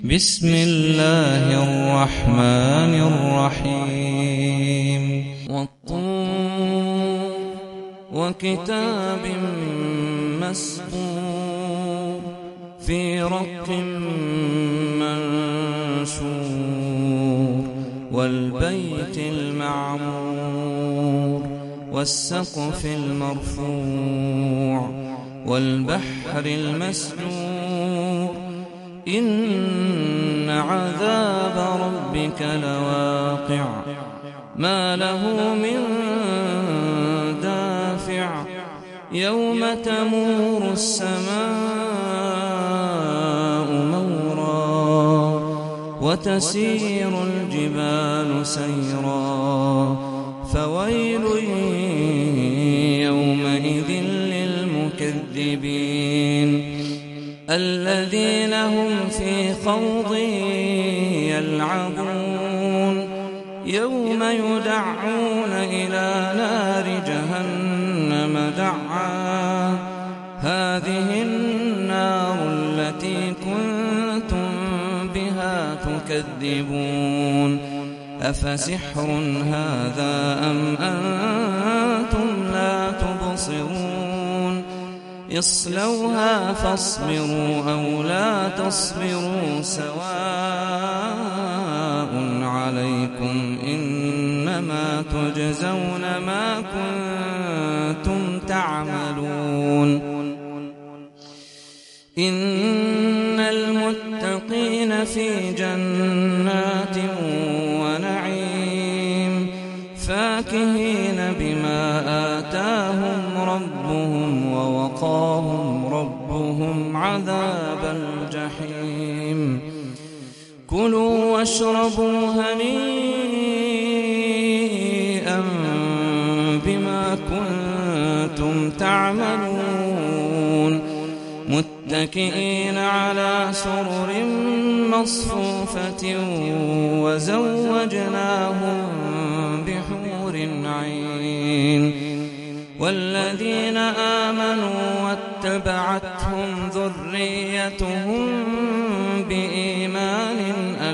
بسم الله الرحمن الرحيم والطور وكتاب مسطور في رق منشور والبيت المعمور والسقف المرفوع والبحر المسجور إن عذاب ربك لواقع ما له من دافع يوم تمور السماء مورا وتسير الجبال سيرا فويل يومئذ للمكذبين الذين هم في خوض يلعبون يوم يدعون إلى نار جهنم دعا هذه النار التي كنتم بها تكذبون أفسحر هذا أم أنتم لا تبصرون اصلوها فاصبروا أو لا تصبروا سواء عليكم إنما تجزون ما كنتم تعملون إن المتقين في جنات ونعيم فاكهين بما آتاهم ربهم ووقاهم ربهم عذاب الجحيم كلوا واشربوا هنيئا بما كنتم تعملون متكئين على سرر مصفوفة وزوجناهم بحور عين والذين آمنوا واتبعتهم ذريتهم بإيمان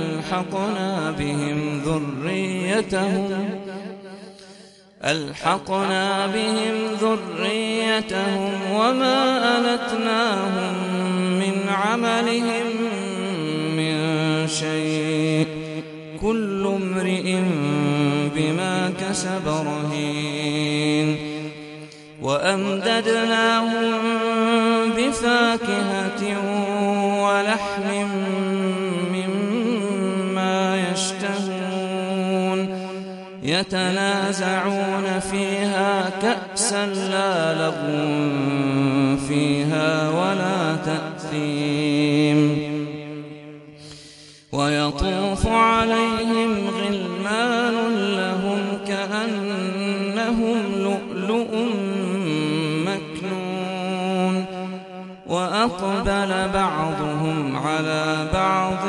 ألحقنا بهم ذريتهم وما ألتناهم من عملهم من شيء كل امرئ بما كسب رهين وأمددناهم بفاكهة ولحم مما يشتهون يتنازعون فيها كأسا لا لغو فيها ولا تأثيم ويطوف عليهم غلمان لهم كأنهم لؤلؤ مكنون وأقبل بعضهم على بعض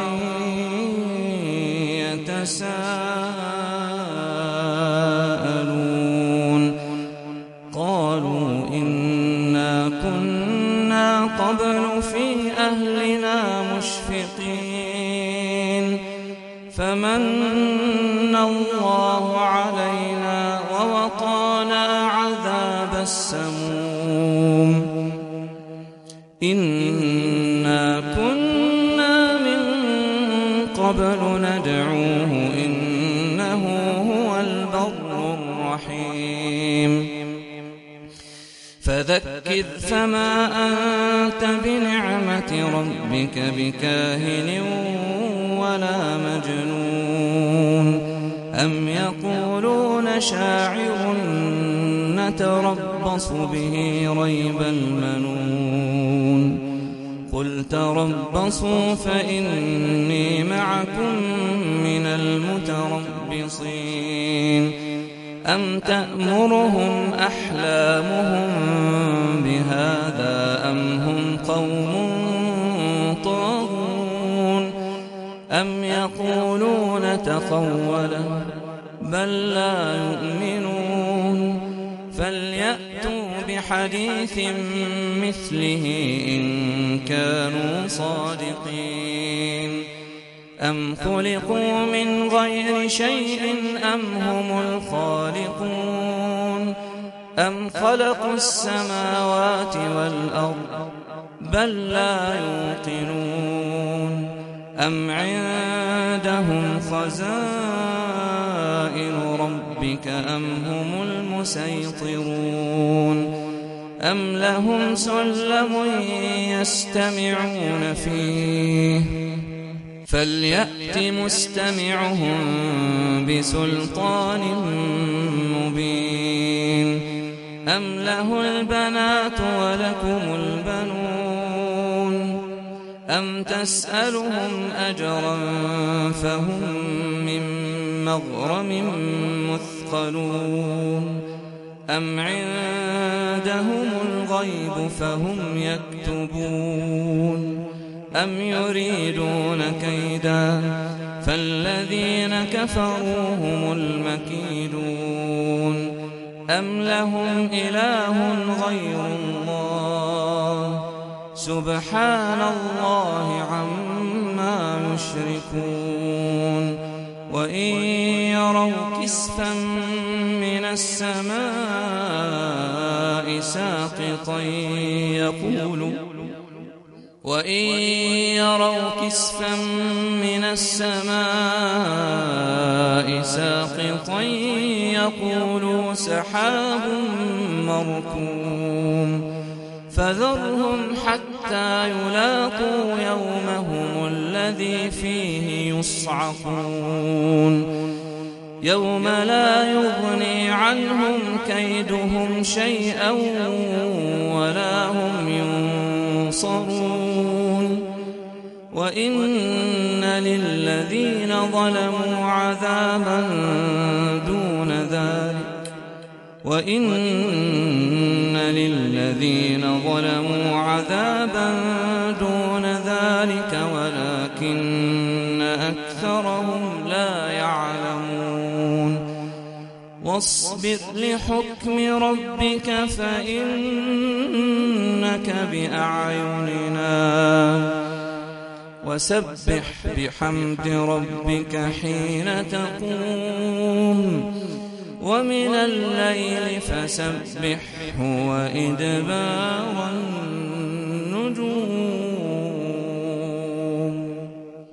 يتساءلون قالوا إنا كنا قبل في أهلنا مشفقين فمن الله علينا ووقانا عذاب السموم إنا كنا من قبل ندعوه إنه هو البر الرحيم فذكر فما أنت بنعمة ربك بكاهن ولا مجنون أم يقولون شاعر نتربص به ريب المنون قل تربصوا فإني معكم من المتربصين أم تأمرهم أحلامهم بهذا أم هم قوم طاغون أم يقولون تقوله بل لا يؤمنون فليأتوا بحديث مثله إن كانوا صادقين أم خلقوا من غير شيء أم هم الخالقون أم خلقوا السماوات والأرض بل لا يوقنون أم عندهم خزائن ربك أم هم المسيطرون أم لهم سلم يستمعون فيه فليأت مستمعهم بسلطان مبين أم له البنات ولكم البنون أم تسألهم أجرا فهم من مغرم مثقلون أم عندهم الغيب فهم يكتبون أم يريدون كيدا فالذين كفروا هم المكيدون أم لهم إله غير الله سبحان الله عما يشركون وإن يروا كسفا من السماء ساقطا يقولوا سحاب مركوم فذرهم حتى يلاقوا يومهم الذي فيه يصعقون يوم لا يغني عنهم كيدهم شيئا ولا هم ينصرون وإن للذين ظلموا عذابا دون ذلك ولكن أكثرهم لا يعلمون واصبر لحكم ربك فإنك بأعيننا وسبح بحمد ربك حين تقوم ومن الليل فسبحه وإدبار النجوم